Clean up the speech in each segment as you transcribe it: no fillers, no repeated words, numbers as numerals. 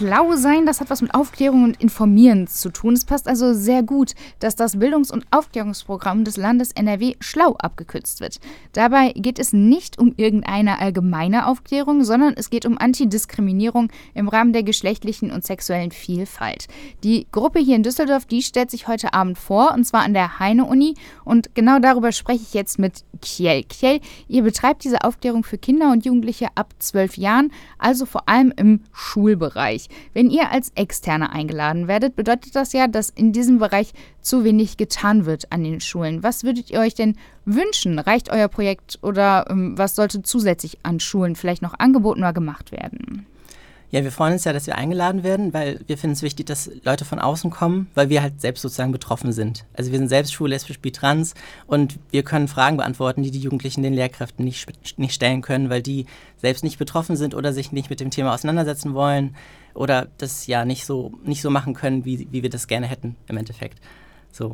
Schlau sein, das hat was mit Aufklärung und Informieren zu tun. Es passt also sehr gut, dass das Bildungs- und Aufklärungsprogramm des Landes NRW schlau abgekürzt wird. Dabei geht es nicht um irgendeine allgemeine Aufklärung, sondern es geht um Antidiskriminierung im Rahmen der geschlechtlichen und sexuellen Vielfalt. Die Gruppe hier in Düsseldorf, die stellt sich heute Abend vor, und zwar an der Heine-Uni. Und genau darüber spreche ich jetzt mit Kjell. Kjell, ihr betreibt diese Aufklärung für Kinder und Jugendliche ab 12 Jahren, also vor allem im Schulbereich. Wenn ihr als Externe eingeladen werdet, bedeutet das ja, dass in diesem Bereich zu wenig getan wird an den Schulen. Was würdet ihr euch denn wünschen? Reicht euer Projekt oder was sollte zusätzlich an Schulen vielleicht noch angeboten oder gemacht werden? Ja, wir freuen uns ja, dass wir eingeladen werden, weil wir finden es wichtig, dass Leute von außen kommen, weil wir halt selbst sozusagen betroffen sind. Also wir sind selbst schwul, lesbisch, bi, trans und wir können Fragen beantworten, die die Jugendlichen den Lehrkräften nicht stellen können, weil die selbst nicht betroffen sind oder sich nicht mit dem Thema auseinandersetzen wollen oder das ja nicht so machen können, wie wir das gerne hätten im Endeffekt. So.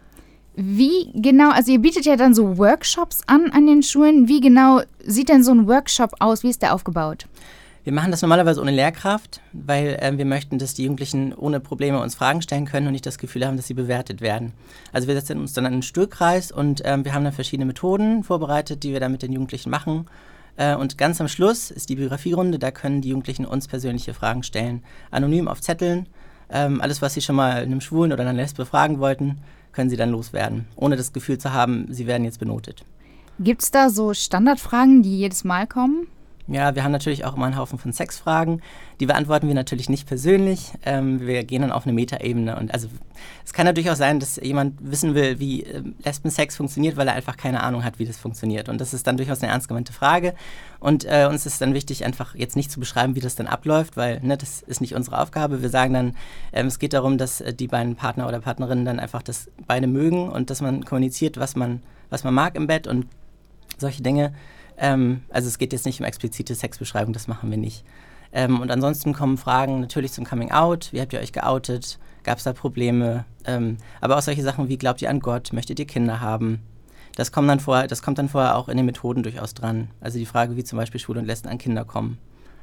Wie genau, also ihr bietet ja dann so Workshops an den Schulen. Wie genau sieht denn so ein Workshop aus? Wie ist der aufgebaut? Wir machen das normalerweise ohne Lehrkraft, weil wir möchten, dass die Jugendlichen ohne Probleme uns Fragen stellen können und nicht das Gefühl haben, dass sie bewertet werden. Also wir setzen uns dann an einen Stuhlkreis und wir haben dann verschiedene Methoden vorbereitet, die wir dann mit den Jugendlichen machen. Und ganz am Schluss ist die Biografierunde, da können die Jugendlichen uns persönliche Fragen stellen. Anonym auf Zetteln, alles, was sie schon mal einem Schwulen oder einer Lesbe fragen wollten, können sie dann loswerden, ohne das Gefühl zu haben, sie werden jetzt benotet. Gibt es da so Standardfragen, die jedes Mal kommen? Ja, wir haben natürlich auch immer einen Haufen von Sexfragen. Die beantworten wir natürlich nicht persönlich. Wir gehen dann auf eine Metaebene. Und also es kann natürlich auch sein, dass jemand wissen will, wie Lesbensex funktioniert, weil er einfach keine Ahnung hat, wie das funktioniert. Und das ist dann durchaus eine ernst gemeinte Frage. Und uns ist dann wichtig, einfach jetzt nicht zu beschreiben, wie das dann abläuft, weil das ist nicht unsere Aufgabe. Wir sagen dann, es geht darum, dass die beiden Partner oder Partnerinnen dann einfach das beide mögen und dass man kommuniziert, was man mag im Bett und solche Dinge. Also es geht jetzt nicht um explizite Sexbeschreibung, das machen wir nicht. Und ansonsten kommen Fragen natürlich zum Coming Out. Wie habt ihr euch geoutet? Gab es da Probleme? Aber auch solche Sachen wie, glaubt ihr an Gott? Möchtet ihr Kinder haben? Das kommt dann vorher auch in den Methoden durchaus dran. Also die Frage, wie zum Beispiel Schwule und Lesben an Kinder kommen.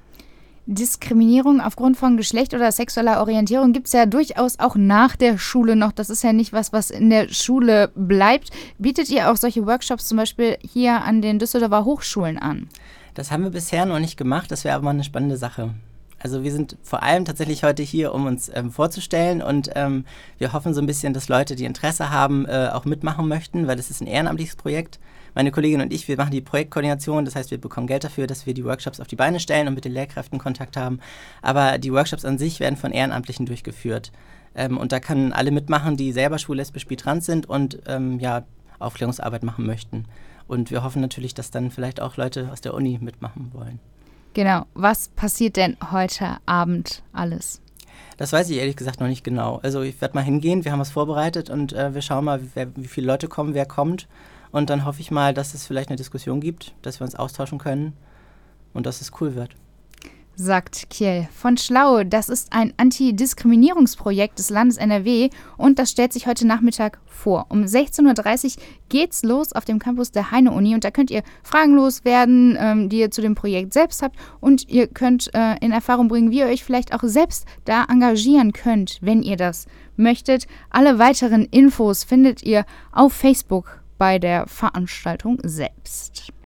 Diskriminierung aufgrund von Geschlecht oder sexueller Orientierung gibt es ja durchaus auch nach der Schule noch. Das ist ja nicht was in der Schule bleibt. Bietet ihr auch solche Workshops zum Beispiel hier an den Düsseldorfer Hochschulen an? Das haben wir bisher noch nicht gemacht, das wäre aber mal eine spannende Sache. Also wir sind vor allem tatsächlich heute hier, um uns vorzustellen und wir hoffen so ein bisschen, dass Leute, die Interesse haben, auch mitmachen möchten, weil das ist ein ehrenamtliches Projekt. Meine Kollegin und ich, wir machen die Projektkoordination, das heißt, wir bekommen Geld dafür, dass wir die Workshops auf die Beine stellen und mit den Lehrkräften Kontakt haben. Aber die Workshops an sich werden von Ehrenamtlichen durchgeführt. Und da können alle mitmachen, die selber schwul, lesbisch, bi, trans sind und Aufklärungsarbeit machen möchten. Und wir hoffen natürlich, dass dann vielleicht auch Leute aus der Uni mitmachen wollen. Genau. Was passiert denn heute Abend alles? Das weiß ich ehrlich gesagt noch nicht genau. Also ich werde mal hingehen, wir haben was vorbereitet und wir schauen mal, wie viele Leute kommen, wer kommt. Und dann hoffe ich mal, dass es vielleicht eine Diskussion gibt, dass wir uns austauschen können und dass es cool wird. Sagt Kjell von Schlau. Das ist ein Antidiskriminierungsprojekt des Landes NRW und das stellt sich heute Nachmittag vor. Um 16.30 Uhr geht's los auf dem Campus der Heine-Uni und da könnt ihr Fragen loswerden, die ihr zu dem Projekt selbst habt und ihr könnt in Erfahrung bringen, wie ihr euch vielleicht auch selbst da engagieren könnt, wenn ihr das möchtet. Alle weiteren Infos findet ihr auf Facebook bei der Veranstaltung selbst.